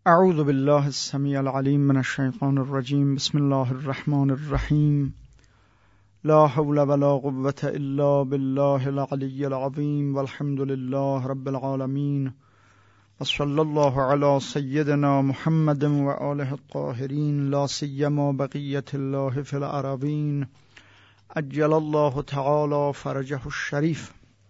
اعوذ بالله السمیع العلیم من الشیطان الرجیم. بسم الله الرحمن الرحیم. لا حول ولا قوة الا بالله العلی العظیم والحمد لله رب العالمین و صلی الله علی سیدنا محمد و آله الطاهرین لا سیما بقیة الله فی الارضین عجل الله تعالی فرجه الشریف.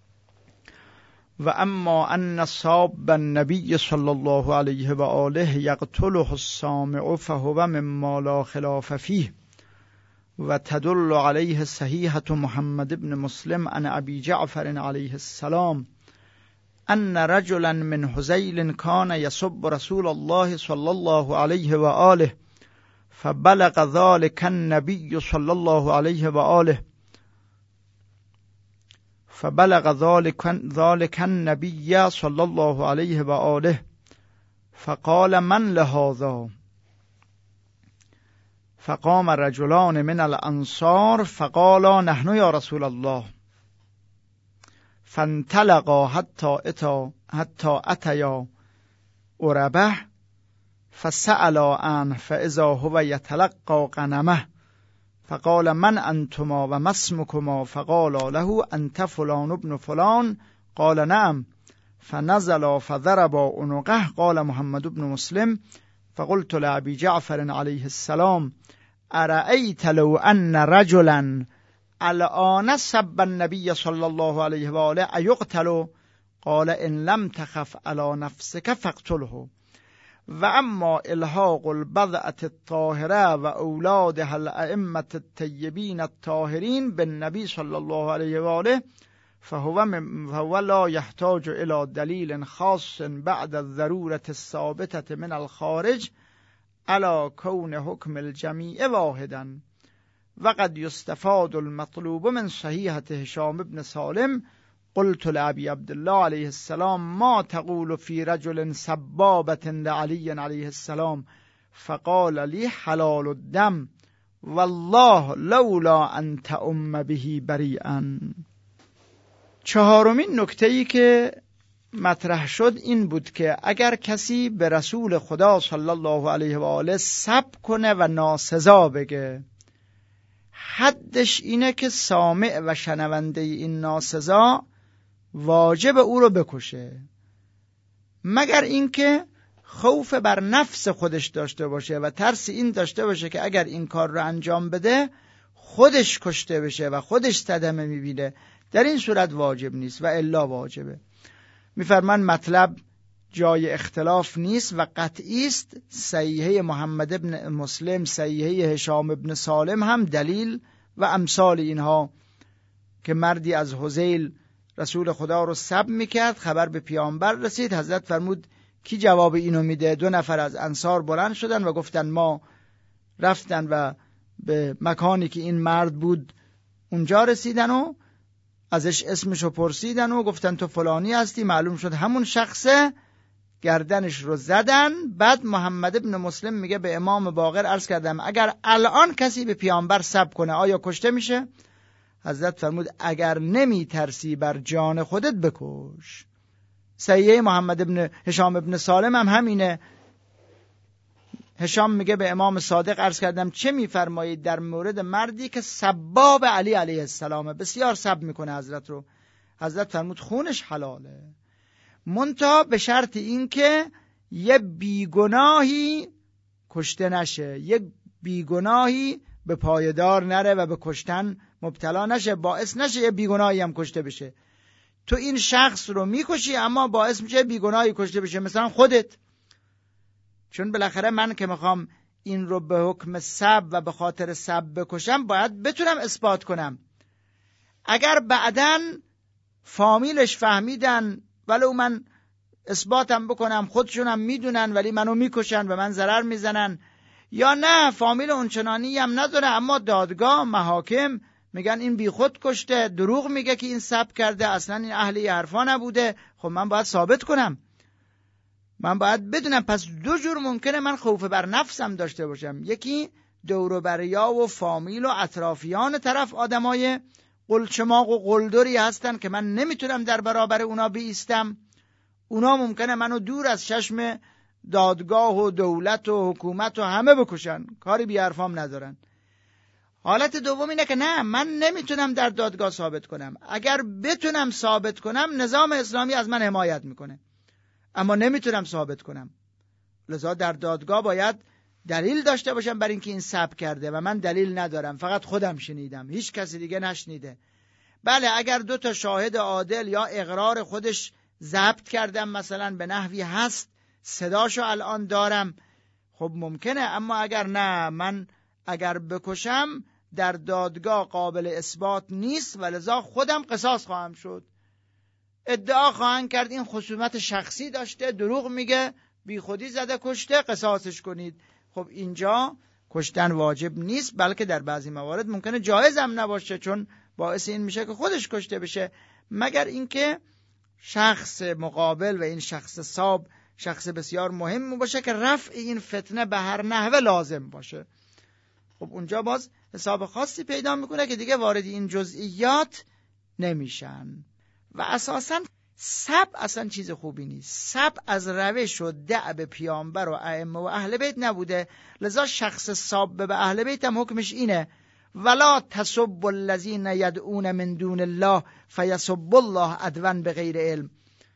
و اما ان صاب النبی صلی الله علیه و آله یقتله السامع فهو مما لا خلاف فیه و تدل علیه صحیحة محمد بن مسلم عن ابی جعفر علیه السلام ان رجلا من هذیل کان یسب رسول الله صلی الله علیه و آله فبلغ ذلك النبی صلی الله علیه و آله ذلك النبي صلى الله عليه وآله فقال من لهذا؟ فقام رجلان من الأنصار فقالا نحن يا رسول الله. فانطلقا حتى أتيا عربة فسألا عنه فإذا هو يتلقى غنمه فقال من أنتما و ما اسمكما؟ فقال له أنت فلان ابن فلان. قال نعم. فنزل فضرب عنقه. قال محمد بن مسلم فقلت لأبي جعفر عليه السلام أرأيت لو أن رجلا الآن سب النبي صلى الله عليه وآله أيقتل؟ قال إن لم تخف على نفسك فاقتله. و اما الحاق البضعة الطاهره و اولادها الائمة الطیبین الطاهرین بالنبی صلی الله علیه و آله فهو لا يحتاج الى دلیل خاص بعد الضرورة الثابتة من الخارج على كون حكم الجميع واحدا. وقد يستفاد المطلوب من صحيحة هشام بن سالم. قلت لأبي عبد الله عليه السلام ما تقول في رجل سبابة لعلي عليه السلام؟ فقال لي حلال الدم والله لولا أن تأم به بريئا. چهارمین نکته‌ای که مطرح شد این بود که اگر کسی به رسول خدا صلی الله علیه و آله سب کنه و ناسزا بگه، حدش اینه که سامع و شنونده این ناسزا واجب او رو بکشه، مگر اینکه خوف بر نفس خودش داشته باشه و ترس این داشته باشه که اگر این کار رو انجام بده خودش کشته بشه و خودش صدمه میبینه. در این صورت واجب نیست و الا واجبه. میفرمان مطلب جای اختلاف نیست و قطعی است. صحیحه محمد بن مسلم، صحیحه هشام بن سالم هم دلیل و امثال اینها که مردی از هذیل رسول خدا رو سب میکرد، خبر به پیامبر رسید، حضرت فرمود کی جواب اینو میده؟ 2 نفر از انصار بلند شدن و گفتن ما. رفتن و به مکانی که این مرد بود اونجا رسیدن و ازش اسمشو پرسیدن و گفتن تو فلانی هستی. معلوم شد همون شخصه. گردنش رو زدن. بعد محمد ابن مسلم میگه به امام باقر عرض کردم اگر الان کسی به پیامبر سب کنه آیا کشته میشه؟ حضرت فرمود اگر نمی ترسی بر جان خودت بکش. صحیحه محمد ابن هشام ابن سالم هم همینه. هشام میگه به امام صادق عرض کردم چه میفرمایید در مورد مردی که سباب علی علیه السلام، بسیار سب میکنه حضرت رو؟ حضرت فرمود خونش حلاله، منتها به شرط این که یه بیگناهی کشته نشه، یه بیگناهی به پایدار نره و به کشتن مبتلا نشه، باعث نشه یه بیگناهی هم کشته بشه. تو این شخص رو میکشی اما باعث میشه بیگناهی کشته بشه، مثلا خودت. چون بالاخره من که میخوام این رو به حکم سب و به خاطر سب بکشم باید بتونم اثبات کنم. اگر بعداً فامیلش فهمیدن ولو من اثباتم بکنم خودشونم میدونن ولی منو میکشن و من ضرر میزنن، یا نه فامیل اونچنانی هم نداره اما دادگاه محاکم میگن این بی خود کشته، دروغ میگه که این سب کرده، اصلا این اهل حرفا نبوده، خب من باید ثابت کنم، من باید بدونم. پس 2 جور ممکنه من خوف بر نفسم داشته باشم. یکی دور و بریا و فامیل و اطرافیان طرف آدمای قلچماق و قلدری هستن که من نمیتونم در برابر اونا بایستم. اونا ممکنه منو دور از چشم دادگاه و دولت و حکومت و همه بکشن، کاری بی حرفام ندارن. حالت دوم اینه که نه، من نمیتونم در دادگاه ثابت کنم. اگر بتونم ثابت کنم نظام اسلامی از من حمایت میکنه، اما نمیتونم ثابت کنم. لذا در دادگاه باید دلیل داشته باشم برای اینکه این ثبت کرده و من دلیل ندارم، فقط خودم شنیدم، هیچ کسی دیگه نشنیده. بله اگر 2 تا شاهد عادل یا اقرار خودش ضبط کردم مثلا به نحوی هست، صداشو الان دارم، خب ممکنه. اما اگر نه، من اگر بکشم در دادگاه قابل اثبات نیست و لذا خودم قصاص خواهم شد. ادعا خواهند کرد این خصومت شخصی داشته، دروغ میگه، بی خودی زده کشته، قصاصش کنید. خب اینجا کشتن واجب نیست، بلکه در بعضی موارد ممکنه جایز هم نباشه، چون باعث این میشه که خودش کشته بشه، مگر اینکه شخص مقابل و این شخص صاب شخص بسیار مهم باشه که رفع این فتنه به هر نحوه لازم باشه. خب اونجا باز حساب خاصی پیدا میکنه که دیگه وارد این جزئیات نمیشن. و اساساً سب اصلا چیز خوبی نیست. سب از روش و دأب پیامبر و ائمه و اهل بیت نبوده. لذا شخص ساب به اهل بیت هم حکمش اینه: ولا تسبوا الذین یدعون من دون الله فیسبوا الله عدوا بغیر علم.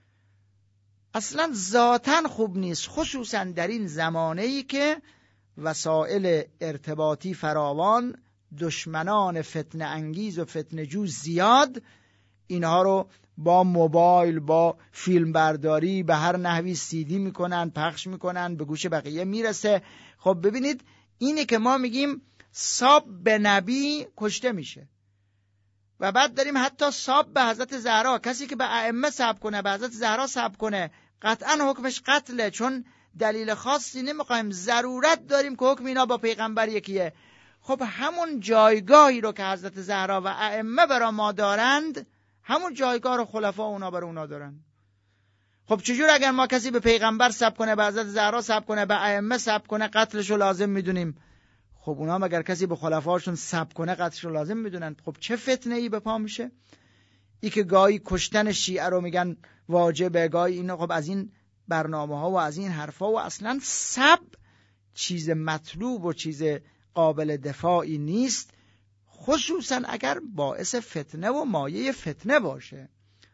اصلا ذاتاً خوب نیست، خصوصا در این زمانه‌ای که وسایل ارتباطی فراوان، دشمنان فتنه انگیز و فتنه جو زیاد، اینها رو با موبایل، با فیلم برداری به هر نحوی سیدی میکنن، پخش میکنن، به گوش بقیه میرسه. خب ببینید، اینه که ما میگیم ساب به نبی کشته میشه و بعد داریم حتی ساب به حضرت زهرا، کسی که به ائمه ساب کنه، به حضرت زهرا ساب کنه، قطعا حکمش قتله، چون دلیل خاصی نمیخوایم، ضرورت داریم که حکم اینا با پیغمبر یکیه. خب همون جایگاهی رو که حضرت زهرا و ائمه برا ما دارند، همون جایگاه رو خلفا اونا برا اونا دارن. خب چجور اگر ما کسی به پیغمبر سب کنه، به حضرت زهرا سب کنه، به ائمه سب کنه، قتلشو لازم میدونیم؟ خب اونا هم اگر کسی به خلفاشون سب کنه، قتلشو لازم میدونن. خب چه فتنه ای به پا میشه؟ ای که گاهی کشتن شیعه رو میگن واجبه، گاهی اینو. خب از این برنامه ها و از این حرفا، و اصلا سب چیز مطلوب و چیز قابل دفاعی نیست، خصوصا اگر باعث فتنه و مایه فتنه باشه.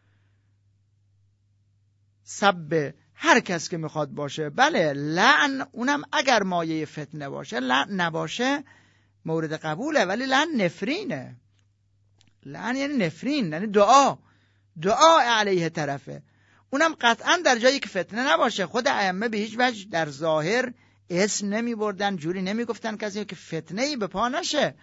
سب هر کس که میخواد باشه، بله لعن اونم اگر مایه فتنه باشه، لعن نباشه مورد قبوله، ولی لعن نفرینه. لعن یعنی نفرین، یعنی دعا علیه طرفه، اونم قطعا در جایی که فتنه نباشه. خود ائمه به هیچ وجه در ظاهر اسم نمی بردن، جوری نمی گفتن کسی که فتنه ای به پا نشه.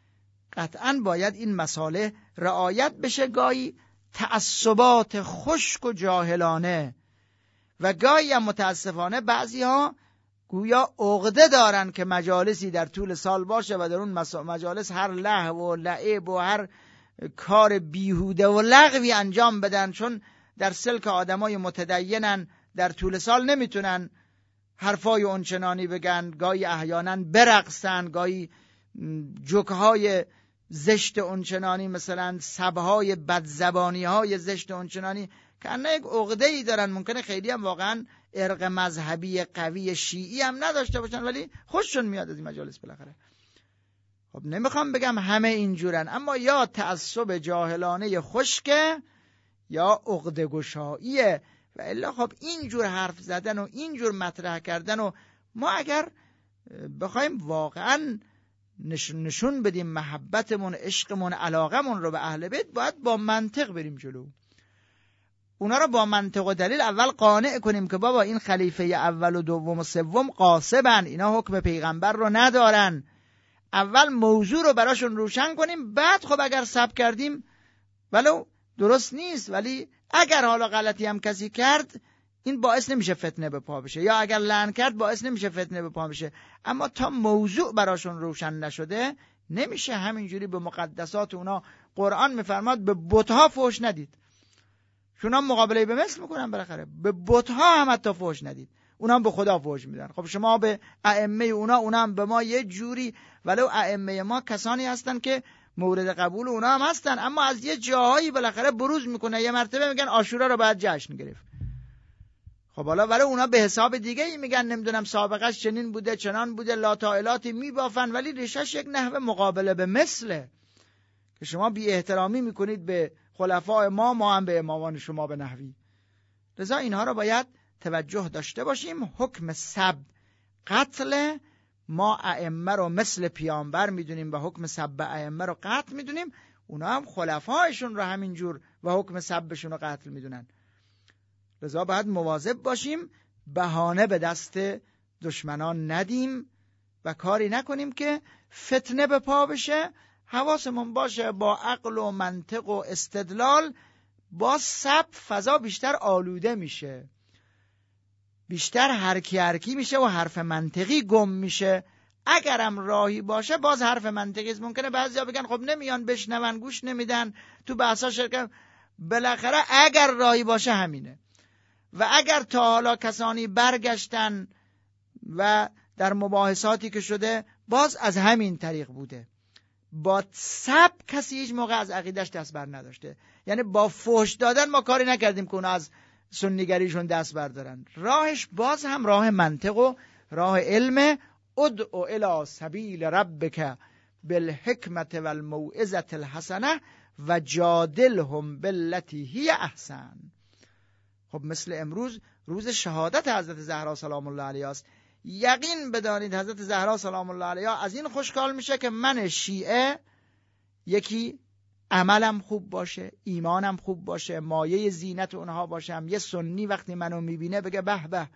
قطعا باید این مسائل رعایت بشه. گاهی تعصبات خشک و جاهلانه و گاهی هم متاسفانه بعضی ها گویا عقده دارن که مجالسی در طول سال باشه و در اون مجالس هر لهو و لعب و هر کار بیهوده و لغوی انجام بدن، چون در سلک آدمای متدینن، در طول سال نمیتونن حرفای اونچنانی بگن، گاهی احیانا برقصن، گاهی جوکهای زشت اونچنانی، مثلا سبهای بدزبانی های زشت اونچنانی که انه یک عقده‌ای دارن. ممکنه خیلی هم واقعا ارق مذهبی قوی شیعی هم نداشته باشن، ولی خوششون میاد از این مجالس بالاخره. خب نمیخوام بگم همه اینجورن، اما یا تعصب جاهلانه خشکه یا عقده گشاییه. و الا خب اینجور حرف زدن و اینجور مطرح کردن، و ما اگر بخوایم واقعا نشون بدیم محبتمون، عشقمون، علاقمون رو به اهل بیت، باید با منطق بریم جلو. اونا رو با منطق و دلیل اول قانع کنیم که بابا این خلیفه اول و دوم و سوم قاصبن، اینا حکم پیغمبر رو ندارن. اول موضوع رو براشون روشن کنیم، بعد خب اگر سب کردیم ولو درست نیست، ولی اگر حالا غلطی هم کسی کرد، این باعث نمیشه فتنه به پا بشه، یا اگر لعن کرد باعث نمیشه فتنه به پا بشه. اما تا موضوع براشون روشن نشده نمیشه همینجوری به مقدسات اونا. قرآن میفرماد به بت‌ها فحش ندید. شما مقابله به مثل میکنن، بالاخره به بت‌ها هم حتی فحش ندید، اونا هم به خدا فحش میدن. خب شما به ائمه اونا هم به ما یه جوری، ولو ائمه ما کسانی هستن که مورد قبول اونا هم هستن، اما از یه جاهایی بالاخره بروز میکنه. یه مرتبه میگن عاشورا رو باید جشن گرفت. خب حالا ولی اونا به حساب دیگه ای میگن، نمیدونم سابقش چنین بوده چنان بوده، لاتائلاتی میبافن، ولی ریشش یک نحوه مقابله به مثله که شما بی احترامی میکنید به خلفای ما هم به امامان شما به نحوی. لذا اینها رو باید توجه داشته باشیم. حکم سب قتل، ما ائمه رو مثل پیامبر میدونیم و حکم سب ائمه رو قتل میدونیم، اونا هم خلفایشون رو همینجور و حکم سبشون رو قتل میدونن. لذا باید مواظب باشیم بهانه به دست دشمنان ندیم و کاری نکنیم که فتنه به پا بشه. حواسمون باشه با عقل و منطق و استدلال با سب فضا بیشتر آلوده میشه، بیشتر هرکی میشه و حرف منطقی گم میشه. اگرم راهی باشه باز حرف منطقی است. ممکنه بعضیا بگن خب نمیان بشنون، گوش نمیدن، تو بحثا شرکت. بالاخره اگر راهی باشه همینه. و اگر تا حالا کسانی برگشتن و در مباحثاتی که شده باز از همین طریق بوده. با سب کسی هیچ موقع از عقیدش دست بر نداشته. یعنی با فحش دادن ما کاری نکردیم که اونا از سنیگریشون دست بردارن. راهش باز هم راه منطق و راه علم. ادعو الی سبیل ربک بالحکمت والموعظة الحسنه و جادلهم بالتی هی احسن. خب مثل امروز روز شهادت حضرت زهرا سلام الله علیها است. یقین بدانید حضرت زهرا سلام الله علیها از این خوشحال میشه که من شیعه یکی عملم خوب باشه، ایمانم خوب باشه، مایه زینت اونها باشم. یه سنی وقتی منو میبینه بگه به به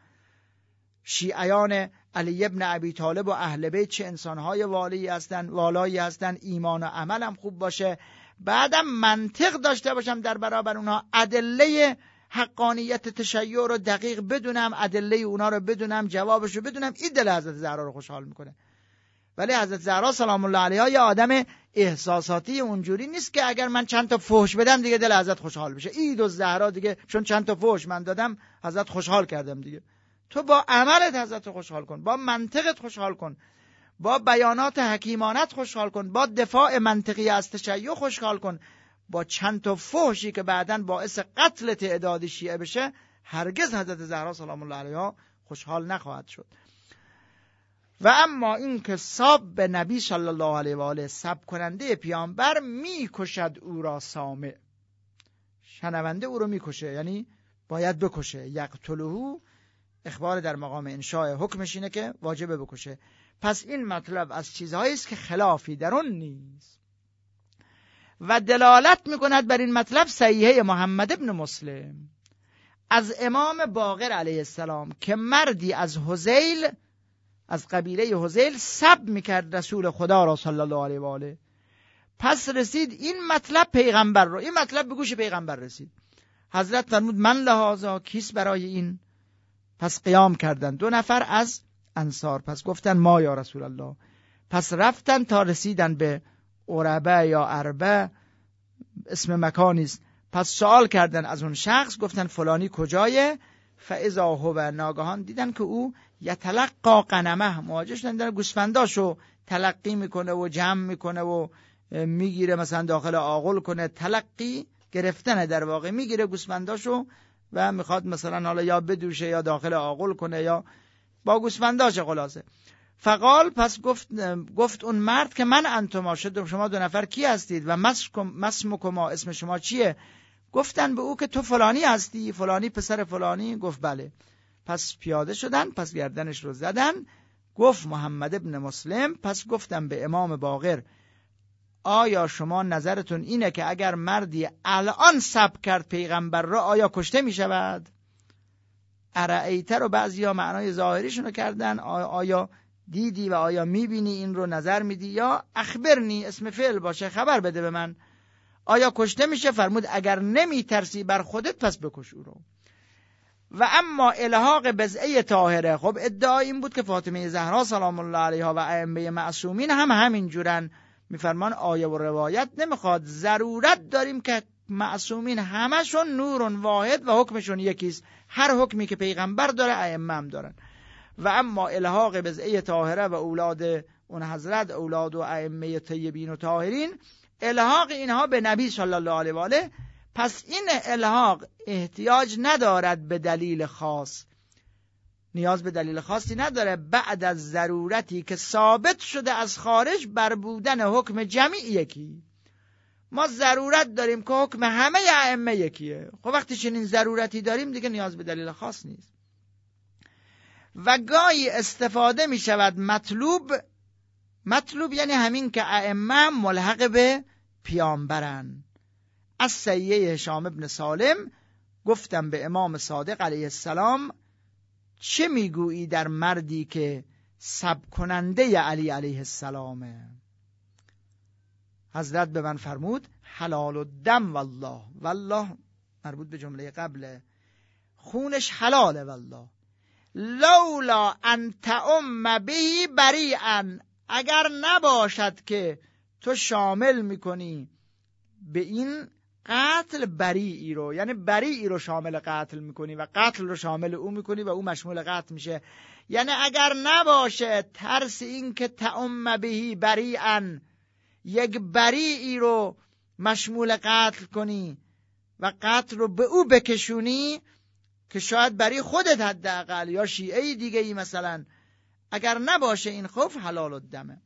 شیعیان علی ابن ابی طالب و اهل بیت چه انسانهای والایی هستن، ایمان و عملم خوب باشه. بعدم منطق داشته باشم در برابر اونها، ادله حقانیت تشیع رو دقیق بدونم، ادله اونا رو بدونم، جوابش رو بدونم. این دل حضرت زهرا رو خوشحال میکنه. ولی حضرت زهرا سلام الله علیها یه آدم احساساتی اونجوری نیست که اگر من چند تا فحش بدم دیگه دل حضرت خوشحال بشه. عید و زهرا دیگه چون چند تا فحش من دادم حضرت خوشحال کردم دیگه. تو با عملت حضرت خوشحال کن، با منطقت خوشحال کن، با بیانات حکیمانت خوشحال کن، با دفاع منطقی از تشیع خوشحال کن. با چند تا فحشی که بعداً باعث قتل تعداد شیعه بشه هرگز حضرت زهرا سلام الله علیها خوشحال نخواهد شد. و اما این که ساب به نبی صلی الله علیه و آله، سب کننده پیامبر میکشد او را سامع، شنونده او رو میکشه، یعنی باید بکشه. یقتلهو اخبار در مقام انشاء، حکمش اینه که واجبه بکشه. پس این مطلب از چیزهایی است که خلافی در اون نیست و دلالت میکند بر این مطلب صحیحه محمد ابن مسلم از امام باقر علیه السلام که مردی از هذیل، از قبیله هذیل سب میکرد رسول خدا را صلی الله علیه و آله. پس رسید این مطلب پیغمبر رو، این مطلب به گوش پیغمبر رسید. حضرت فرمود من لهذا، کیست برای این؟ پس قیام کردن 2 نفر از انصار، پس گفتن ما یا رسول الله. پس رفتن تا رسیدن به عربه یا عربه، اسم مکانی است. پس سوال کردن از اون شخص، گفتن فلانی کجایه؟ فاذا هو، ناگهان دیدن که او یتلقا غنمه، مواجه شدن در گوسفنداشو تلقی میکنه و جمع میکنه و میگیره، مثلا داخل آغل کنه. تلقی گرفتنه در واقع، میگیره گوسفنداشو و میخواد مثلا حالا یا بدوشه یا داخل آغل کنه یا با گوسفنداش خلاصه. فقال، پس گفت اون مرد که من انتما، شما 2 نفر کی هستید و مسمکما، اسم شما چیه؟ گفتن به او که تو فلانی هستی، فلانی پسر فلانی. گفت بله. پس پیاده شدن، پس گردنش رو زدن. گفت محمد ابن مسلم، پس گفتم به امام باقر آیا شما نظرتون اینه که اگر مردی الان سب کرد پیغمبر را آیا کشته می شود؟ ارائیته رو بعضی ها معنای ظاهریشون رو کردن، آیا دیدی و آیا میبینی این رو نظر میدی؟ یا اخبرنی، اسم فعل باشه، خبر بده به من، آیا کشته میشه؟ فرمود اگر نمیترسی بر خودت پس بکش او رو. و اما الحاق بضعه طاهره، خب ادعا این بود که فاطمه زهرا سلام الله علیها و ائمه معصومین هم همین جورن. میفرمان آیه و روایت نمیخواد، ضرورت داریم که معصومین همشون نورون واحد و حکمشون یکیست، هر حکمی که پیغمبر داره ائمه هم دارن. و اما الحاق بضعه طاهره و اولاد اون حضرت، اولاد و ائمه طیبین و طاهرین، الحاق اینها به نبی صلی الله علیه و آله. پس این الحاق احتیاج ندارد به دلیل خاص، نیاز به دلیل خاصی نداره. بعد از ضرورتی که ثابت شده از خارج بر بودن حکم جمیع یکی. ما ضرورت داریم که حکم همه ائمه یکیه. خب وقتی چنین ضرورتی داریم دیگه نیاز به دلیل خاص نیست. و گاهی استفاده می شود مطلوب یعنی همین که ائمه ملحق به پیامبرن. از سیه هشام ابن سالم گفتم به امام صادق علیه السلام چه میگویی در مردی که سب کننده علی علیه السلامه؟ حضرت به من فرمود حلال الدم والله مربوط به جمله قبله، خونش حلاله والله. لولا ان تعم به بریئا، اگر نباشد که تو شامل میکنی به این قتل بریئی رو، یعنی بریئی رو شامل قتل میکنی و قتل رو شامل او میکنی و او مشمول قتل میشه. یعنی اگر نباشه ترس این که تعم بهی بریئا، یک بریئی رو مشمول قتل کنی و قتل رو به او بکشونی که شاید بری خودت حداقل یا شیعه دیگه ای مثلا، اگر نباشه این خوف حلال الدمه.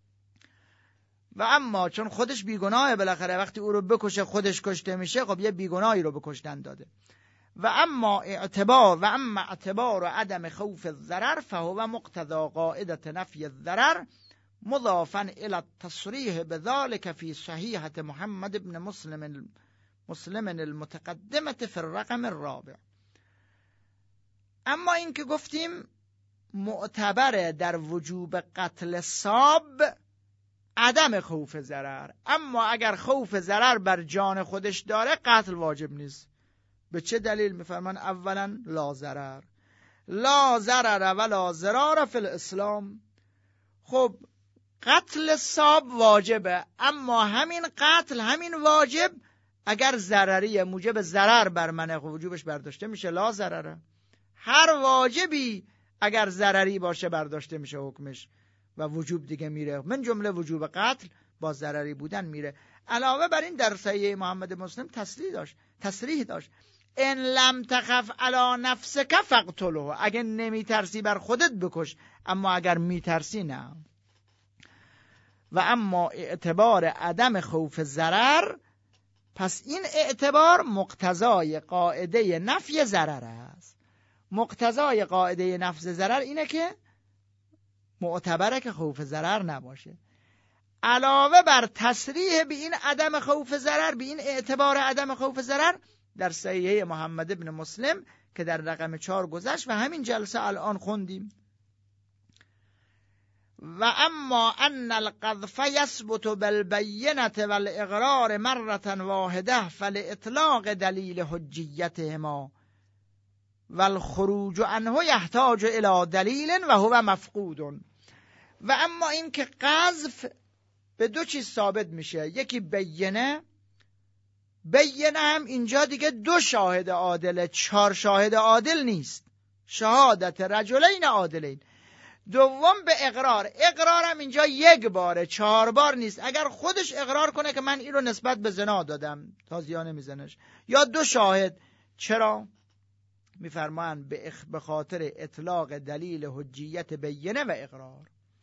و اما چون خودش بیگناهه بالاخره وقتی او رو بکشه خودش کشته میشه، خب یه بیگناهی رو بکشتن داده. و اما اعتبار و عدم خوف الضرر فهو مقتضى قاعده نفی الضرر مضافا الى التصریح بذلك في صحیحة محمد بن مسلم المتقدمة في الرقم الرابع. اما این که گفتیم معتبره در وجوب قتل صاب عدم خوف ضرر، اما اگر خوف ضرر بر جان خودش داره قتل واجب نیست. به چه دلیل؟ میفرمان اولا لا ضرر ولا ضرار فی الاسلام. خب قتل صاب واجبه، اما همین قتل همین واجب اگر ضرری موجب ضرر بر منه وجوبش برداشته میشه، لا ضرره. هر واجبی اگر ضرری باشه برداشته میشه حکمش و وجوب دیگه میره، من جمله وجوب قتل با ضرری بودن میره. علاوه بر این در صحیح محمد مسلم تصریح داشت ان لم تخف علی نفسک فقتله، اگه نمیترسی بر خودت بکش، اما اگر میترسی نه. و اما اعتبار عدم خوف ضرر، پس این اعتبار مقتضای قاعده نفی ضرر است. مقتضای قاعده نفی ضرر اینه که معتبره که خوف ضرر نباشه. علاوه بر تصریح به این عدم خوف ضرر، به این اعتبار عدم خوف ضرر، در صحیحه محمد ابن مسلم که در رقم 4 گذشت و همین جلسه الان خوندیم، و اما ان القذف یثبت بالبینة والاقرار مرة واحده فلاطلاق دلیل حجیتهما والخروج عنه یحتاج الى دلیل و هو مفقود. و اما این که قذف به دو چیز ثابت میشه، یکی بینه هم اینجا دیگه 2 شاهد عادله، 4 شاهد عادل نیست، شهادت رجلین عادلین. دوم به اقرار هم اینجا 1 باره، 4 بار نیست. اگر خودش اقرار کنه که من این رو نسبت به زنا دادم، تازیانه میزنش، یا 2 شاهد. چرا؟ میفرمان به خاطر اطلاق دلیل حجیت بینه و اقرار.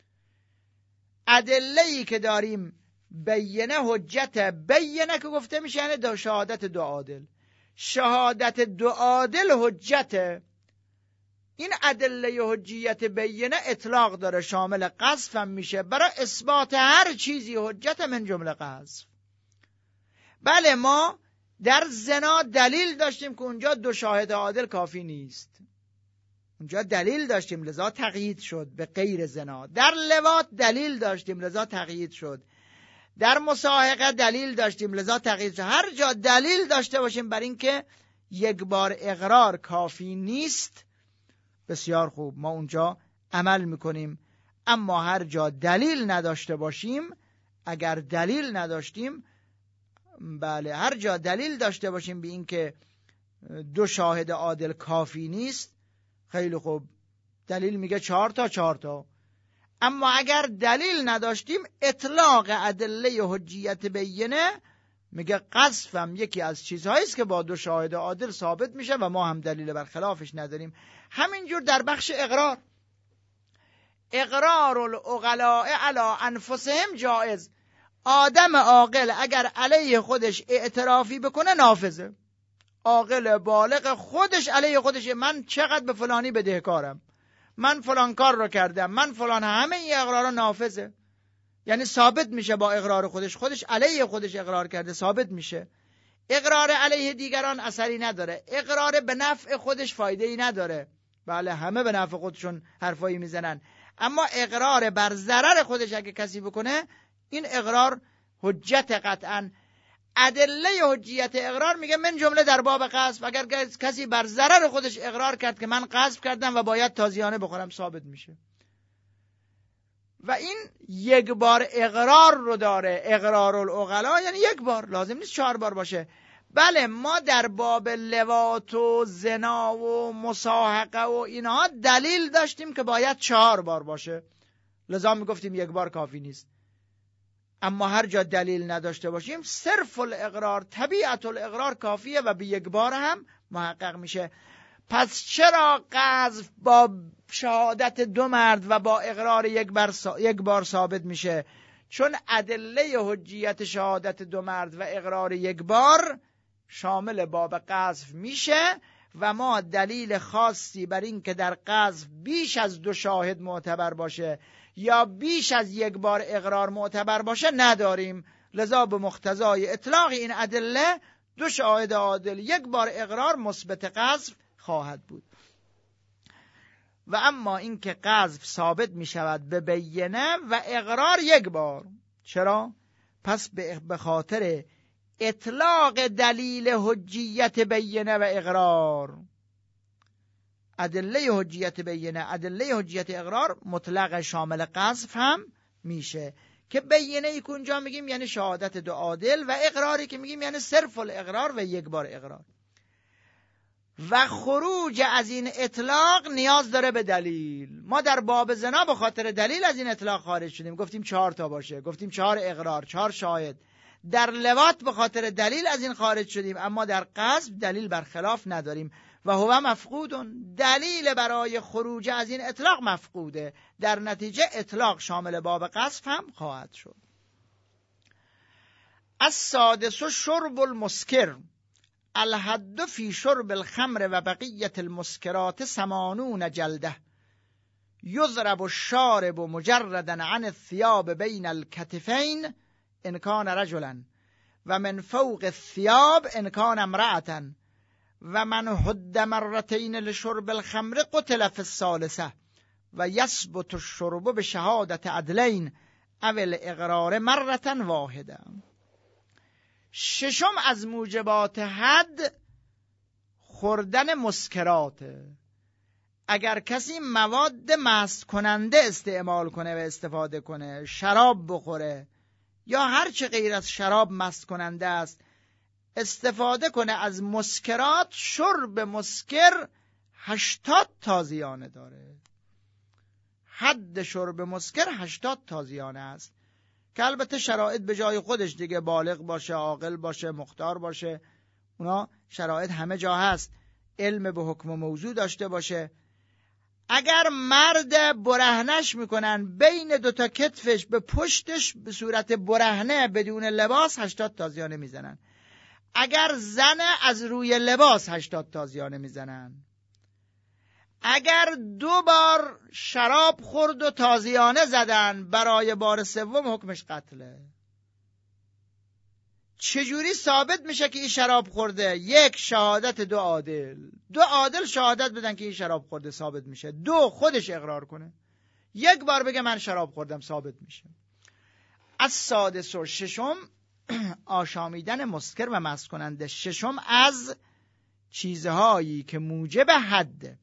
ادله‌ای که داریم بینه حجت بینه که گفته میشه یعنی شهادت 2 عادل. شهادت 2 عادل حجت. این ادله حجیت بینه اطلاق داره، شامل قذف هم میشه برای اثبات هر چیزی حجت من جمله قذف. بله ما در زنا دلیل داشتیم که اونجا 2 شاهد عادل کافی نیست، اونجا دلیل داشتیم لذا تقیید شد به غیر زنا. در لواط دلیل داشتیم لذا تقیید شد. در مساحقه دلیل داشتیم لذا تقیید شد. هر جا دلیل داشته باشیم بر این که 1 بار اقرار کافی نیست، بسیار خوب ما اونجا عمل میکنیم. اما هر جا دلیل نداشته باشیم، اگر دلیل نداشتیم، بله هر جا دلیل داشته باشیم به این که 2 شاهد عادل کافی نیست، خیلی خوب دلیل میگه 4 تا. اما اگر دلیل نداشتیم اطلاق ادله حجیت بینه میگه قذفم یکی از چیزهایی است که با 2 شاهد عادل ثابت میشه و ما هم دلیل بر خلافش نداریم. همینجور در بخش اقرار، اقرار العقلاء علی انفسهم جائز. آدم عاقل اگر علیه خودش اعترافی بکنه نافذه. عاقل بالغ خودش علیه خودش، من چقدر به فلانی بدهکارم، من فلان کار رو کردم، من فلان، همه این اقرارا نافذه، یعنی ثابت میشه با اقرار خودش علیه خودش اقرار کرده، ثابت میشه. اقرار علیه دیگران اثری نداره، اقرار به نفع خودش فایده ای نداره. بله همه به نفع خودشون حرفایی میزنن، اما اقرار بر ضرر خودش اگه کسی بکنه این اقرار حجت قطعا. ادله حجیت اقرار میگه من جمله در باب قذف، اگر کسی بر ضرر خودش اقرار کرد که من قذف کردم و باید تازیانه بخورم، ثابت میشه. و این یک بار اقرار رو داره، اقرار العقلاء، یعنی یک بار، لازم نیست 4 بار باشه. بله ما در باب لواط و زنا و مصاحقه و اینها دلیل داشتیم که باید 4 بار باشه، لذا میگفتیم 1 بار کافی نیست. اما هر جا دلیل نداشته باشیم صرف الاقرار، طبیعت الاقرار کافیه و به 1 بار هم محقق میشه. پس چرا قذف با شهادت 2 مرد و با اقرار 1 بار ثابت میشه؟ چون ادله حجیت شهادت 2 مرد و اقرار 1 بار شامل باب قذف میشه و ما دلیل خاصی بر این که در قذف بیش از 2 شاهد معتبر باشه یا بیش از 1 بار اقرار معتبر باشه نداریم. لذا به مقتضای اطلاق این ادله 2 شاهد عادل 1 بار اقرار مثبت قذف خواهد بود. و اما این که قذف ثابت می شود به بینه و اقرار 1 بار. چرا؟ پس به خاطر اطلاق دلیل حجیت بینه و اقرار. ادله حجیت بینه، ادله حجیت اقرار مطلق شامل قذف هم میشه که بینه ای که اونجا میگیم یعنی شهادت 2 عادل و اقراری که میگیم یعنی صرف الاقرار و 1 بار اقرار. و خروج از این اطلاق نیاز داره به دلیل. ما در باب زنا به خاطر دلیل از این اطلاق خارج شدیم، گفتیم 4 تا باشه، گفتیم 4 اقرار 4 شاهد. در لواط به خاطر دلیل از این خارج شدیم، اما در قذف دلیل برخلاف نداریم و هو مفقودون، دلیل برای خروج از این اطلاق مفقوده. در نتیجه اطلاق شامل باب قذف هم خواهد شد. السادس شرب المسکر، الحد فی شرب الخمر و بقیت المسکرات 80 جلده، یضرب الشارب مجردا عن الثياب بین الكتفین ان کان رجلا و من فوق الثياب ان کان امرأة و من حد مرتين لشرب الخمر قتل في الثالثة و یثبت الشرب بشهادت عدلین او الاقرار مرة واحده. 6 از موجبات حد خوردن مسکراته. اگر کسی مواد مست کننده استعمال کنه و استفاده کنه، شراب بخوره یا هر چه غیر از شراب مست کننده است استفاده کنه از مسکرات، شرب مسکر 80 تازیانه داره. حد شرب مسکر 80 تازیانه است که البته شرایط به جای خودش دیگه، بالغ باشه، عاقل باشه، مختار باشه، اونا شرایط همه جا هست، علم به حکم موضوع داشته باشه. اگر مرد برهنش میکنن بین 2 تا کتفش به پشتش به صورت برهنه بدون لباس 80 تازیانه میزنن. اگر زن از روی لباس 80 تازیانه میزنن. اگر 2 بار شراب خورد و تازیانه زدن، برای بار 3 حکمش قتله. چجوری ثابت میشه که این شراب خورده؟ 1 شهادت 2 عادل، 2 عادل شهادت بدن که این شراب خورده، ثابت میشه. 2 خودش اقرار کنه، 1 بار بگه من شراب خوردم، ثابت میشه. السادس و 6 آشامیدن مسکر و مست کننده. 6 از چیزهایی که موجب حد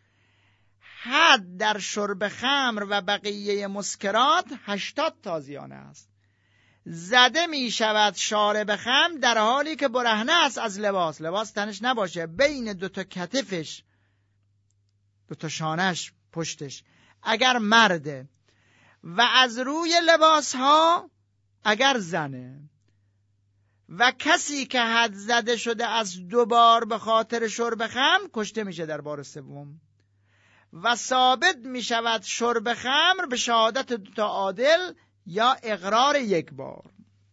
در شرب خمر و بقیه مسکرات 80 تازیانه است. زده می شود شارب خمر در حالی که برهنه است از لباس تنش نباشه، بین 2 تا کتفش، 2 تا شانش، پشتش اگر مرده و از روی لباس ها اگر زنه. و کسی که حد زده شده از 2 بار به خاطر شرب خمر کشته میشه در بار سوم و ثابت میشود شرب خمر به شهادت 2 عادل یا اقرار 1 بار.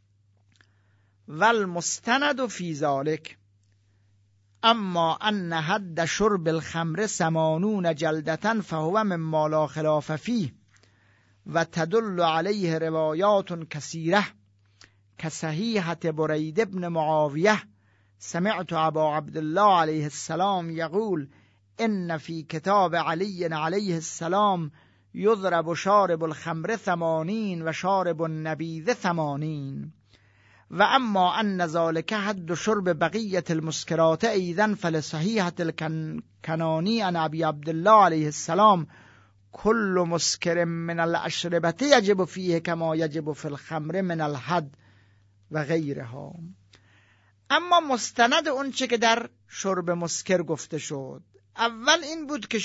والمستند فی ذلک اما ان حد شرب الخمر 80 جلدة فهو مما لا خلاف فيه و تدل علیه روایات کثیره كصحیحة برید بن معاویه سمعت ابا عبدالله علیه السلام یقول ان فی کتاب علی علیه السلام یضرب شارب الخمر 80 و شارب النبیذ 80 و اما ان ذلك حد شرب بقیة المسکرات ایضا فلصحیحة الکنانی عن ابی عبدالله علیه السلام کل مسکر من الاشربة یجب فیه کما یجب فی الخمر من الحد و غیرها. اما مستند اون چه که در شرب مسکر گفته شد، اول این بود که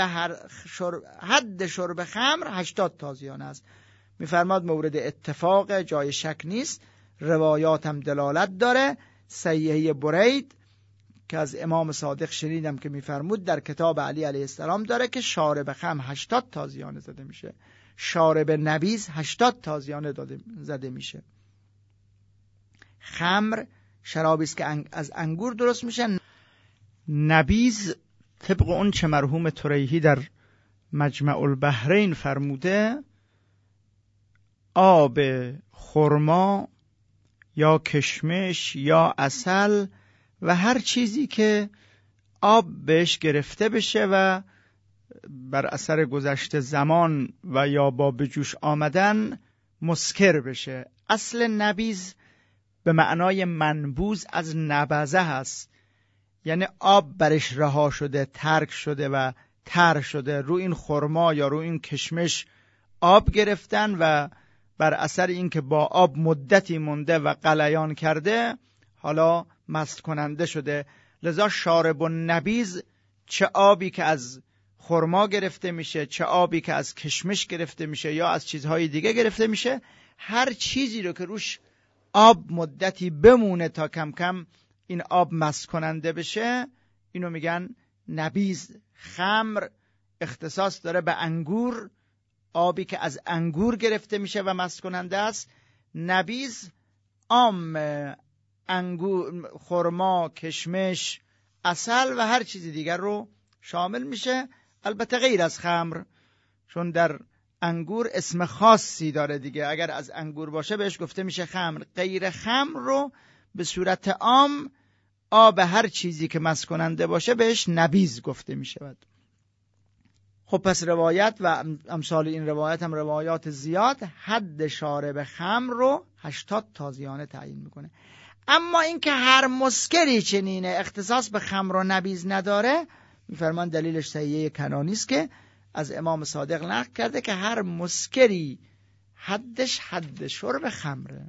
حد شرب خمر 80 تازیانه است. میفرماد مورد اتفاق، جای شک نیست، روایات هم دلالت داره. صحیحه برید که از امام صادق شنیدم که میفرمود در کتاب علی علیه السلام داره که شارب خمر 80 تازیانه زده میشه، شارب نبیذ 80 تازیانه زده میشه. خمر شرابی است که از انگور درست میشه. نبیذ طبق اون چه مرحوم طریحی در مجمع البحرین فرموده، آب خرما یا کشمش یا عسل و هر چیزی که آب بهش گرفته بشه و بر اثر گذشت زمان و یا با به جوش آمدن مسکر بشه. اصل نبیذ به معنای منبوذ از نبذه هست، یعنی آب برش رها شده، ترک شده و تر شده. رو این خرما یا رو این کشمش آب گرفتن و بر اثر اینکه با آب مدتی مونده و غلیان کرده حالا مست کننده شده. لذا شارب النبیذ چه آبی که از خرما گرفته میشه، چه آبی که از کشمش گرفته میشه یا از چیزهای دیگه گرفته میشه، هر چیزی رو که روش آب مدتی بمونه تا کم کم این آب مست کننده بشه، اینو میگن نبیذ. خمر اختصاص داره به انگور، آبی که از انگور گرفته میشه و مست کننده است. نبیذ عام انگور، خرما، کشمش، عسل و هر چیزی دیگر رو شامل میشه، البته غیر از خمر، چون در انگور اسم خاصی داره دیگه. اگر از انگور باشه بهش گفته میشه خمر. غیر خمر رو به صورت عام آب هر چیزی که مست کننده باشه بهش نبیذ گفته میشه. خب پس روایت و امثال این روایت هم روایات زیاد حد شارب خمر رو 80 تازیانه تعیین میکنه. اما این که هر مسکری چنینه، اختصاص به خمر و نبیذ نداره، میفرمان دلیلش صحیحه کنانی است که از امام صادق نقل کرده که هر مسکری حدش حد شرب خمره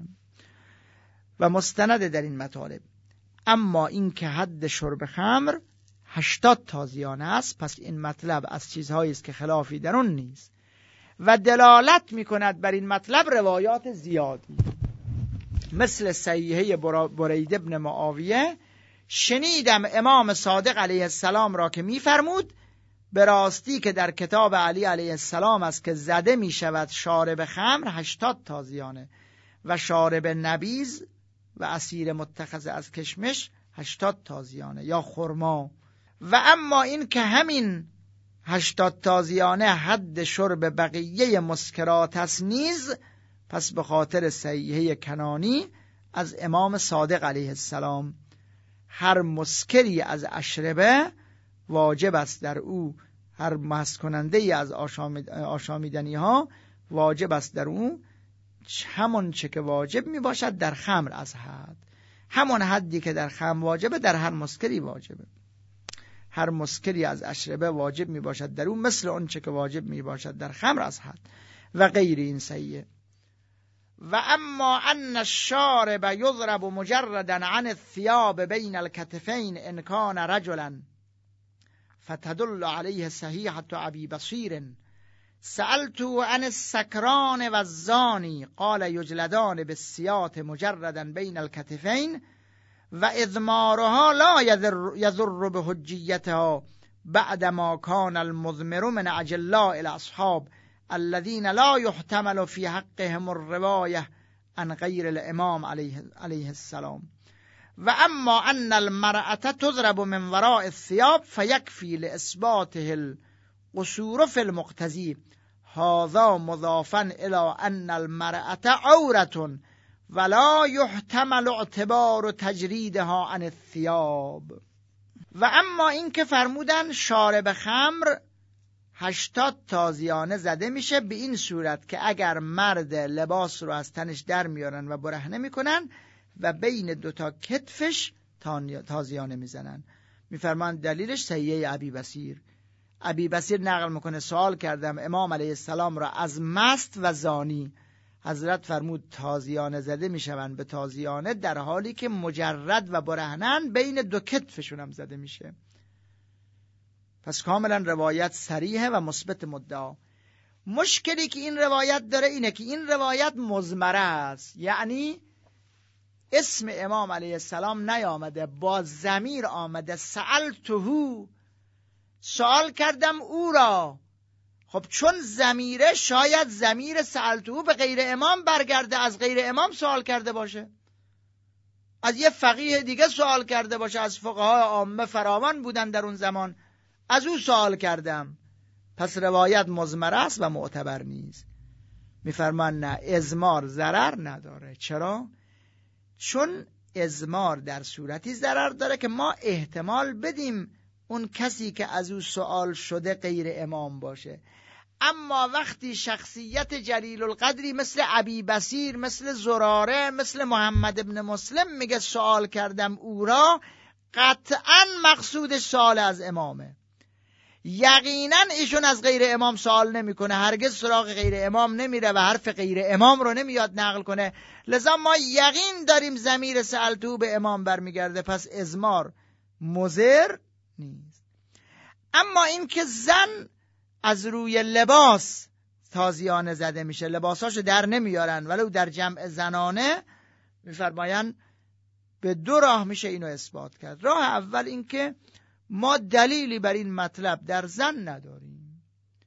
و مستند در این مطالب. اما این که حد شرب خمر 80 تازیانه است، پس این مطلب از چیزهایی است که خلافی در اون نیست و دلالت میکند بر این مطلب روایات زیادی، مثل صحیحه برید ابن معاویه. شنیدم امام صادق علیه السلام را که میفرمود به راستی که در کتاب علی علیه السلام است که زده می شود شارب خمر 80 تازیانه و شارب نبیذ و عصیر متخذ از کشمش 80 تازیانه یا خرما. و اما این که همین 80 تازیانه حد شرب بقیه مسکرات است نیز، پس به خاطر صحیحه کنانی از امام صادق علیه السلام هر مسکری از اشربه واجب است در او، هر مست کننده ای از آشامیدنی ها واجب است در او همون چه که واجب می باشد در خمر از حد، همون حدی که در خمر واجبه در هر مسکری واجبه. هر مسکری از اشربه واجب می باشد در او مثل اون چه که واجب می باشد در خمر از حد و غیر این صحیحه. و اما ان الشارب یضرب مجردا عن الثياب بین الكتفین ان کان رجلا فتدل علیه صحیحة ابی بصیر سألتو عن السکران و الزانی قال یجلدان بالسیاط مجردا بین الکتفین و اضمارها لا یضر بحجیتها بعدما کان المضمر من اجلاء الاصحاب الذين لا يحتمل في حقهم الرواية عن غير الامام عليه السلام و اما ان المرأة تضرب من وراء الثياب فيكفي لإثباته القصور في المقتضي هذا مضافا الى ان المرأة عورة ولا يحتمل اعتبار تجریدها عن الثياب. و اما این که فرمودن شارب خمر 80 تازیانه زده میشه به این صورت که اگر مرد لباس رو از تنش در میارن و برهنه میکنن و بین دوتا کتفش تازیانه میزنن. میفرمان دلیلش صحیحه ابی بصیر نقل میکنه سوال کردم امام علیه السلام را از مست و زانی. حضرت فرمود تازیانه زده میشون به تازیانه در حالی که مجرد و برهنن بین دو کتفشون هم زده میشه. پس کاملا روایت صریحه و مثبت مدعا. مشکلی که این روایت داره اینه که این روایت مضمره است، یعنی اسم امام علیه السلام نیامده، با ضمیر آمده سألته، سوال کردم او را. خب چون ضمیره شاید ضمیر سألته به غیر امام برگرده، از غیر امام سوال کرده باشه، از یه فقیه دیگه سوال کرده باشه، از فقهای عامه فراوان بودن در اون زمان، از او سوال کردم. پس روایت مضمره است و معتبر نیست. میفرمان نه، ازمار ضرر نداره. چرا؟ چون ازمار در صورتی ضرر داره که ما احتمال بدیم اون کسی که از او سوال شده غیر امام باشه. اما وقتی شخصیت جلیل القدری مثل ابی بصیر، مثل زراره، مثل محمد ابن مسلم میگه سوال کردم او را، قطعا مقصود سوال از امامه. یقینا ایشون از غیر امام سوال نمیکنه، هرگز سراغ غیر امام نمیره و حرف غیر امام رو نمیاد نقل کنه. لذا ما یقین داریم ضمیر سألتو به امام برمیگرده، پس ازمار مضر نیست. اما این که زن از روی لباس تازیانه زده میشه، لباساشو در نمیارن ولو در جمع زنانه، میفرمایند به دو راه میشه اینو اثبات کرد. راه اول این که ما دلیلی بر این مطلب در زن نداریم.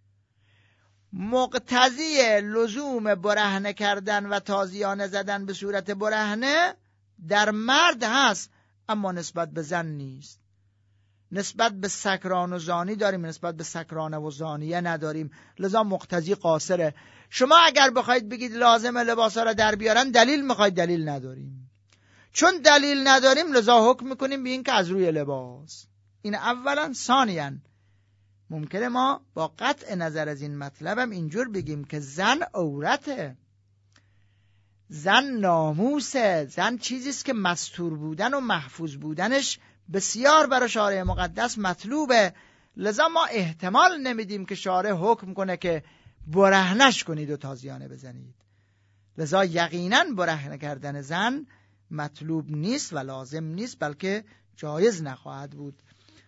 مقتضی لزوم برهنه کردن و تازیانه زدن به صورت برهنه در مرد هست، اما نسبت به زن نیست. نسبت به سکران و زانی داریم، نسبت به سکرانه و زانیه نداریم. لذا مقتضی قاصره. شما اگر بخواید بگید لازم لباسا را در بیارن، دلیل میخواید، دلیل نداریم. چون دلیل نداریم لذا حکم میکنیم به این که از روی لباس. این اولا. ثانیاً ممکنه ما با قطع نظر از این مطلبم اینجور بگیم که زن عورته، زن ناموسه، زن چیزیست که مستور بودن و محفوظ بودنش بسیار برای شارع مقدس مطلوبه. لذا ما احتمال نمیدیم که شارع حکم کنه که برهنش کنید و تازیانه بزنید. لذا یقینا برهنه کردن زن مطلوب نیست و لازم نیست، بلکه جایز نخواهد بود.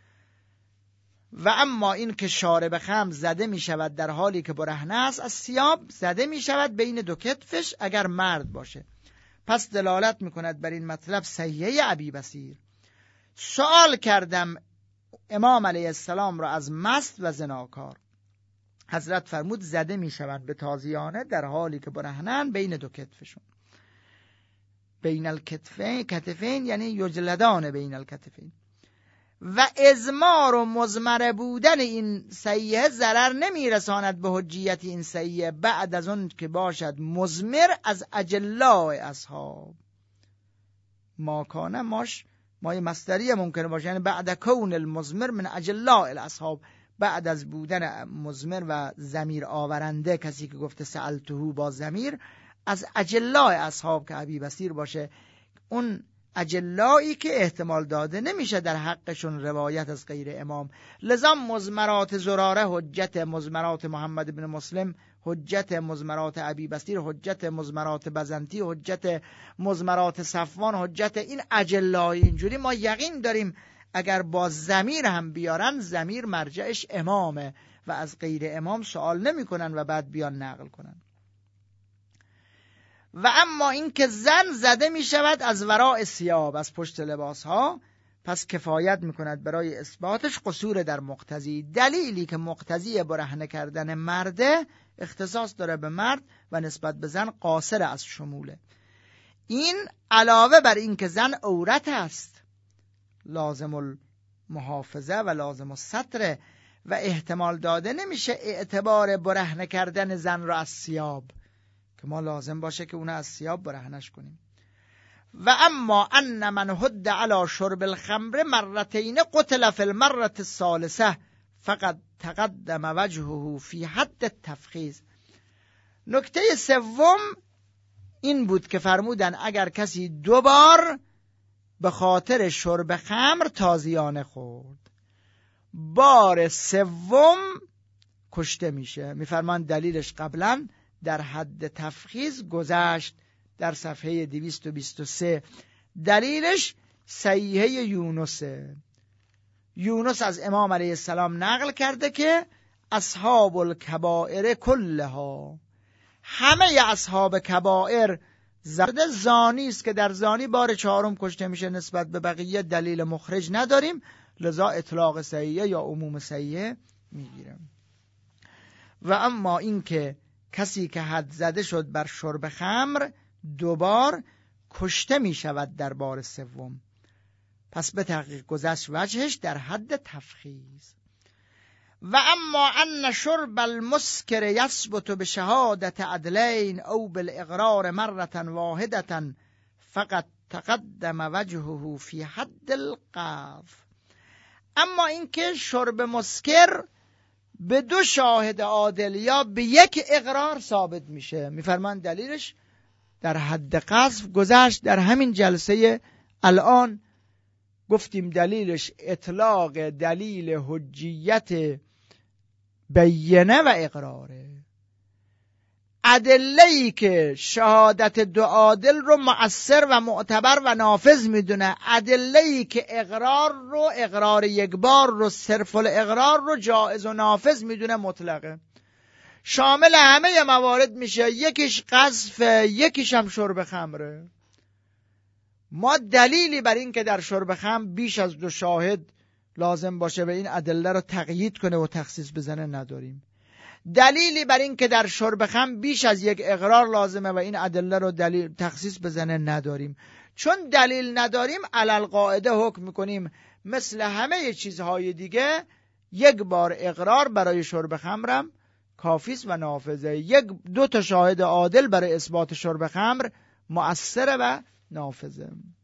و اما این که شارب خمر زده می شود در حالی که برهنه است از ثیاب، زده می شود بین دو کتفش اگر مرد باشه. پس دلالت می کند بر این مطلب صحیحه ابی بصیر. سوال کردم امام علیه السلام را از مست و زناکار. حضرت فرمود زده می شود به تازیانه در حالی که برهنن بین دو کتفشون. بین الکتفین، کتفین یعنی یجلدان بین الکتفین. و ازمار و مضمره بودن این صحیحه ضرر نمی رساند به حجیت این صحیحه بعد از اون که باشد مضمر از اجلاء اصحاب. ماکانه مای مصدریه ممکنه باشه، یعنی بعد کون المضمر من اجلاء الاصحاب، بعد از بودن مضمر و ضمیر آورنده، کسی که گفته سألته با ضمیر، از اجلاء اصحاب که ابی بصیر باشه، اون اجلایی که احتمال داده نمیشه در حقشون روایت از غیر امام. لذا مضمرات زراره حجت، مضمرات محمد بن مسلم حجت، مضمرات ابی بصیر حجت، مضمرات بزنتی حجت، مضمرات صفوان حجت. این اجلای اینجوری ما یقین داریم اگر با ضمیر هم بیارن، ضمیر مرجعش امامه و از غیر امام سوال نمی کنن و بعد بیان نقل کنن. و اما این که زن زده می شود از وراء ثیاب، از پشت لباس ها، پس کفایت می کند برای اثباتش قصور در مقتضی. دلیلی که مقتضی برهنه کردن مرده اختصاص داره به مرد و نسبت به زن قاصر از شموله. این علاوه بر این که زن عورت است، لازم المحافظه و لازم الستر و احتمال داده نمیشه اعتبار برهنه کردن زن را از ثیاب، که ما لازم باشه که اون از ثیاب برهنش کنیم. و اما ان من حد علی شرب الخمر مرتین قتل فی المرة الثالثه فقد تقدم وجهه فی حد التفخیذ. نکته سوم این بود که فرمودن اگر کسی 2 بار به خاطر شرب خمر تازیانه خورد، بار سوم کشته میشه. میفرمان دلیلش قبلا در حد تفخیذ گذشت در صفحه 223. دلیلش صحیحه یونسه. یونس از امام علیه السلام نقل کرده که اصحاب الکبائر کلها، همه اصحاب کبائر زانی است که در زانی بار 4 کشته میشه. نسبت به بقیه دلیل مخرج نداریم، لذا اطلاق صحیحه یا عموم صحیحه میگیریم. و اما این که کسی که حد زده شد بر شرب خمر 2 بار کشته می شود در بار سوم، پس به تحقیق گذشت وجهش در حد تفخیذ. و اما ان شرب المسکر یثبت بشهادت عدلین او بالاقرار مرة واحدة فقط تقدم وجهه فی حد القذف. اما اینکه شرب مسکر به 2 شاهد عادل یا به 1 اقرار ثابت میشه، میفرمان دلیلش در حد قذف گذشت. در همین جلسه الان گفتیم دلیلش اطلاق دلیل حجیت بینه و اقراره. ادله‌ای که شهادت 2 عادل رو مؤثر و معتبر و نافذ میدونه، ادله‌ای که اقرار 1 بار رو صرف الاقرار رو جائز و نافذ میدونه مطلقه، شامل همه موارد میشه. یکیش قذف، یکیش هم شرب خمره. ما دلیلی بر این که در شرب خمر بیش از 2 شاهد لازم باشه و این ادله رو تقیید کنه و تخصیص بزنه نداریم. دلیلی بر این که در شرب خمر بیش از 1 اقرار لازمه و این ادله رو دلیل تخصیص بزنه نداریم. چون دلیل نداریم علل قاعده حکم میکنیم مثل همه چیزهای دیگه 1 بار اقرار برای شرب خمرم کافیست و نافذه. 2 تا شاهد عادل برای اثبات شرب خمر مؤثره و نافذه.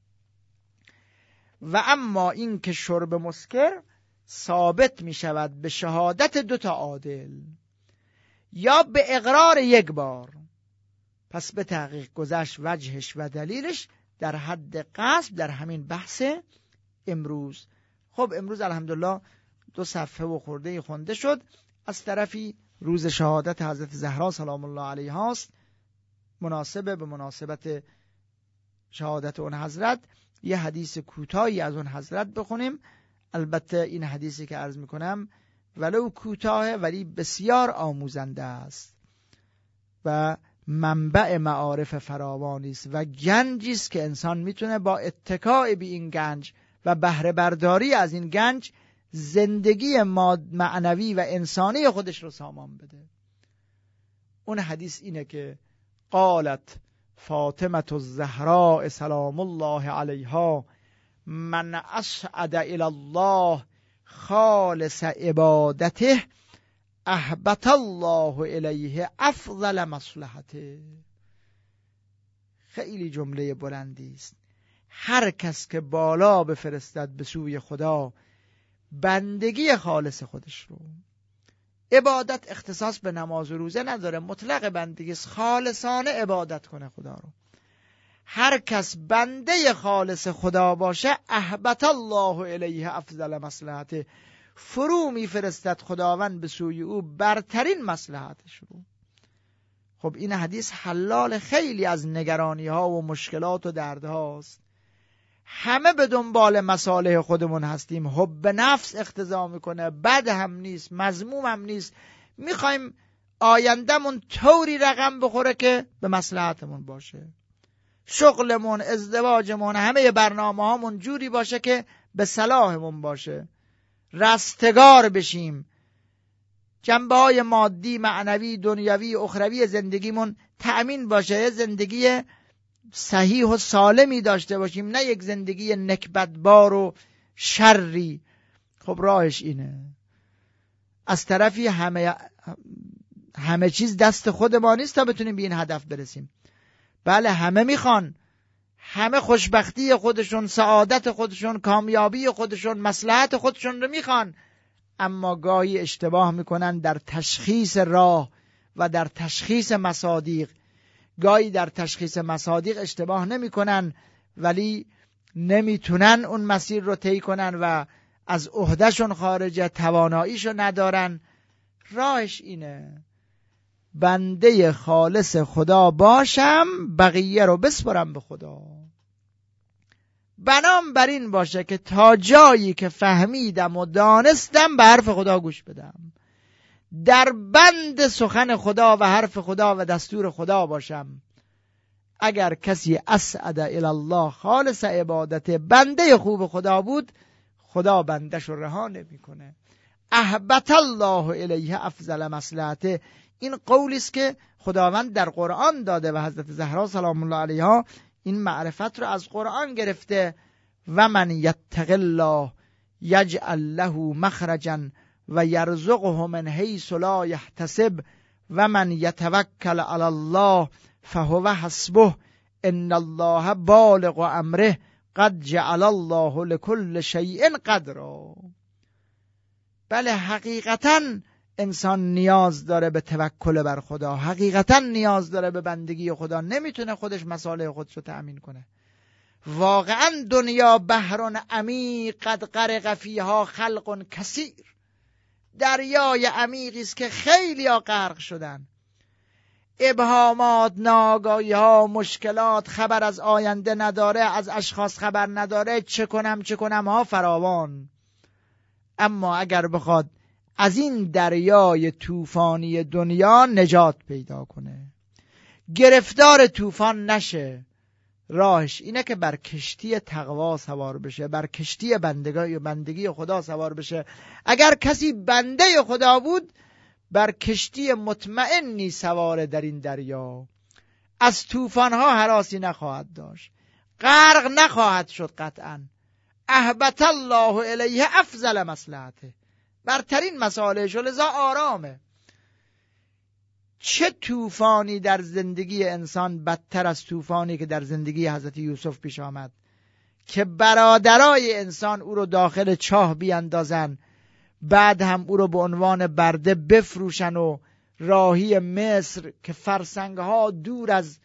و اما این که شرب مسکر ثابت می شود به شهادت 2 تا عادل یا به اقرار 1 بار، پس به تحقیق گذشت وجهش و دلیلش در حد قذف در همین بحث امروز. خب امروز الحمدلله 2 صفحه و خورده خونده شد. از طرفی روز شهادت حضرت زهرا سلام الله علیها است، مناسبه به مناسبت شهادت اون حضرت یه حدیث کوتاهی از اون حضرت بخونیم. البته این حدیثی که عرض میکنم ولو کوتاهه ولی بسیار آموزنده است و منبع معارف فراوانی است و گنجی است که انسان میتونه با اتکاء به این گنج و بهره برداری از این گنج زندگی معنوی و انسانی خودش رو سامان بده. اون حدیث اینه که قالت فاطمه الزهراء سلام الله علیها من اسعد الی الله خالص عبادته احبط الله الیه افضل مصلحته. خیلی جمله بلندی است. هر کس که بالا بفرستد به سوی خدا بندگی خالص خودش رو، عبادت اختصاص به نماز و روزه نداره، مطلق بندگی است، خالصانه عبادت کنه خدا رو. هر کس بنده خالص خدا باشه احبط الله الیه افضل مصلحته، فرو میفرستد خداوند به سوی او برترین مصلحتش رو. خب این حدیث حلال خیلی از نگرانی ها و مشکلات و دردهاست. همه به دنبال مصالح خودمون هستیم، حب نفس اقتضا میکنه، بد هم نیست، مذموم هم نیست، میخوایم آیندهمون طوری رقم بخوره که به مصلحتمون باشه، شغلمون، ازدواجمون، همه برنامه هامون جوری باشه که به صلاحمون باشه، رستگار بشیم، جنبه های مادی، معنوی، دنیوی، اخروی زندگیمون تأمین باشه، زندگی صحیح و سالمی داشته باشیم، نه یک زندگی نکبتبار و شری. خب راهش اینه. از طرفی همه چیز دست خود ما نیست تا بتونیم به این هدف برسیم. بله همه میخوان، همه خوشبختی خودشون، سعادت خودشون، کامیابی خودشون، مصلحت خودشون رو میخوان، اما گاهی اشتباه میکنن در تشخیص راه و در تشخیص مصادیق. گاهی در تشخیص مصادیق اشتباه نمیکنن ولی نمیتونن اون مسیر رو طی کنن و از عهدهشون خارجه، تواناییشو ندارن. راهش اینه بنده خالص خدا باشم، بقیه رو بسپرم به خدا. بنام بر این باشه که تا جایی که فهمیدم و دانستم به حرف خدا گوش بدم، در بند سخن خدا و حرف خدا و دستور خدا باشم. اگر کسی اسعد الی الله خالص عبادت، بنده خوب خدا بود، خدا بندش رو رها نمیکنه. احبط الله الیه افضل مصلحته، این قولی است که خداوند در قرآن داده و حضرت زهرا سلام الله علیها این معرفت رو از قرآن گرفته. و من یتق الله یجعل له مخرجا و یرزقه من حیث لا یحتسب و من یتوکل علی الله فهو حسبه ان الله بالغ امره قد جعل الله لكل شیء قدرا. بله حقیقتاً انسان نیاز داره به توکل بر خدا، حقیقتاً نیاز داره به بندگی خدا، نمیتونه خودش مصالح خودشو تأمین کنه. واقعاً دنیا بحر عمیق قد غرق فیها خلق کثیر، دریای عمیقی است که خیلی ها غرق شدن، ابهامات، ناآگاهی ها، مشکلات، خبر از آینده نداره، از اشخاص خبر نداره، چه کنم ها فراوان. اما اگر بخواد از این دریای طوفانی دنیا نجات پیدا کنه، گرفتار طوفان نشه، راهش اینه که بر کشتی تقوا سوار بشه، بر کشتی بندگی خدا سوار بشه. اگر کسی بنده خدا بود، بر کشتی مطمئنی سوار در این دریا، از طوفان‌ها هراسی نخواهد داشت، غرق نخواهد شد قطعاً. احبط الله الیه افضل مصلحته، برترین مصالحش، لذا آرامه. چه طوفانی در زندگی انسان بدتر از طوفانی که در زندگی حضرت یوسف پیش آمد که برادرای انسان او رو داخل چاه بیاندازن، بعد هم او رو به عنوان برده بفروشن و راهی مصر که فرسنگها دور از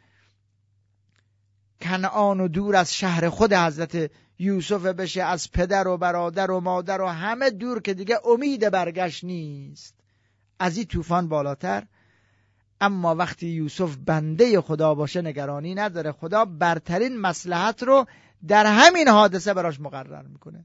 کنعان و دور از شهر خود حضرت یوسف بشه، از پدر و برادر و مادر و همه دور که دیگه امید برگشت نیست. از این طوفان بالاتر. اما وقتی یوسف بنده خدا باشه نگرانی نداره، خدا برترین مصلحت رو در همین حادثه براش مقرر میکنه.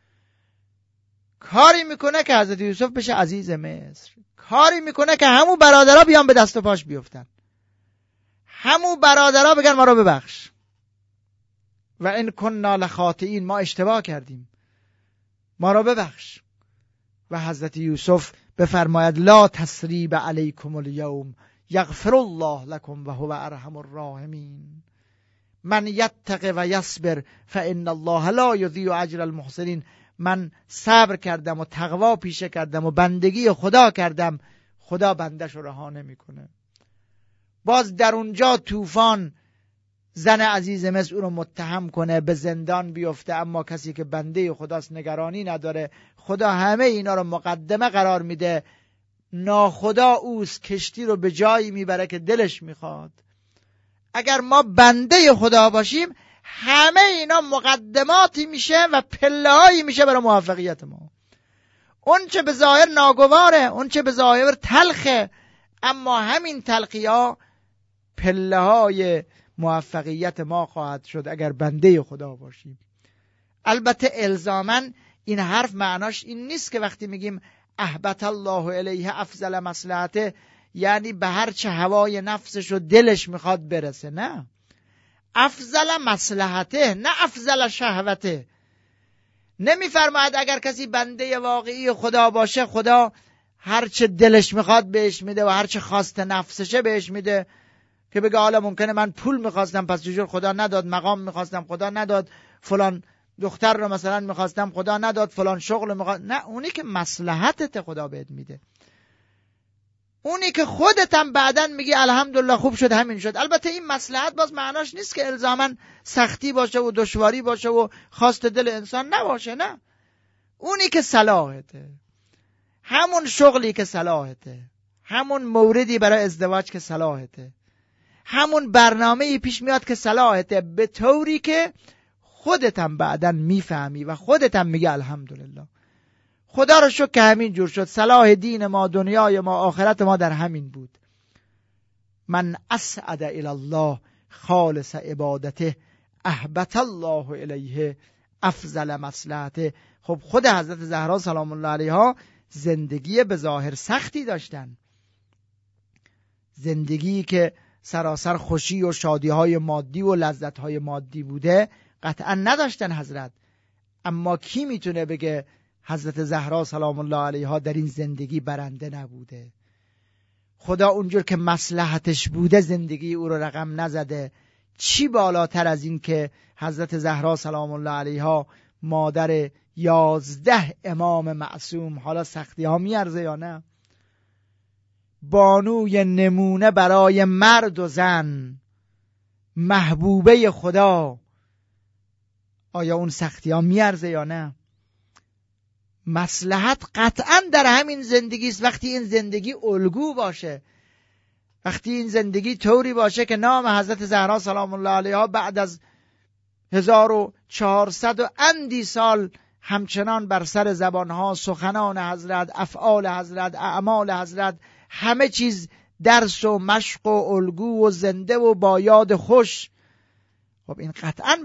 کاری میکنه که حضرت یوسف بشه عزیز مصر، کاری میکنه که همون برادرها بیان به دست و پاش بیفتن، همون برادرها بگن ما رو ببخش و ان کننا لخاطئین، ما اشتباه کردیم، ما رو ببخش. و حضرت یوسف بفرماید لا تثریب علیکم الیوم یغفر الله لكم و هو ارحم الراحمین، من یتق و یصبر فان الله لا یضیع اجر المحسنین. من صبر کردم و تقوا پیشه کردم و بندگی خدا کردم، خدا بندش رو رها نمیکنه. باز در اونجا طوفان زن عزیز مصر او رو متهم کنه، به زندان بیفته، اما کسی که بنده خداست نگرانی نداره. خدا همه اینا رو مقدمه قرار میده، ناخدا اوست کشتی رو به جایی میبره که دلش میخواد. اگر ما بنده خدا باشیم همه اینا مقدماتی میشه و پله‌هایی میشه برای موفقیت ما. اون چه به ظاهر ناگواره، اون چه به ظاهر تلخه، اما همین تلخی‌ها پله‌های موفقیت ما خواهد شد اگر بنده خدا باشیم. البته الزاماً این حرف معناش این نیست که وقتی میگیم احبط الله الیه افضل مصلحته یعنی به هر چه هوای نفسش و دلش میخواد برسه. نه، افضل مصلحته نه افضل شهوته. نمیفرماید اگر کسی بنده واقعی خدا باشه خدا هر چه دلش میخواد بهش میده و هر چه خواست نفسشه بهش میده، که بگه حالا ممکنه من پول میخواستم پس چجور خدا نداد، مقام میخواستم خدا نداد، فلان دختر رو مثلا میخواستم خدا نداد، فلان شغل میخواست. نه، اونی که مصلحتت خدا بهت میده، اونی که خودت هم بعدن میگی الحمدلله خوب شد همین شد. البته این مصلحت باز معناش نیست که الزاماً سختی باشه و دشواری باشه و خواست دل انسان نباشه. نه، اونی که صلاحته، همون شغلی که صلاحته، همون موردی برای ازدواج که صلاحته، همون برنامه‌ای پیش میاد که صلاحته، به طوری که خودت هم بعدن میفهمی و خودت هم میگه الحمدلله خدا رو شکر که همین جور شد، صلاح دین ما، دنیای ما، آخرت ما در همین بود. من اسعد الی الله خالص عبادته احبط الله الیه افضل مصلحته. خب خود حضرت زهرا سلام الله علیها زندگی به ظاهر سختی داشتن، زندگی که سراسر خوشی و شادی‌های مادی و لذت‌های مادی بوده قطعا نداشتن حضرت. اما کی میتونه بگه حضرت زهرا سلام الله علیها در این زندگی برنده نبوده؟ خدا اونجور که مصلحتش بوده زندگی او رو رقم نزده. چی بالاتر از این که حضرت زهرا سلام الله علیها مادر 11 امام معصوم، حالا سختی ها میارزه یا نه، بانوی نمونه برای مرد و زن، محبوبه خدا، آیا اون سختی ها میارزه یا نه؟ مصلحت قطعا در همین زندگی است. وقتی این زندگی الگو باشه، وقتی این زندگی طوری باشه که نام حضرت زهرا سلام الله علیها بعد از 1400 و اندی سال همچنان بر سر زبانها سخنان حضرت، افعال حضرت، اعمال حضرت، همه چیز درس و مشق و الگو و زنده و با یاد خوش. خب این قطعا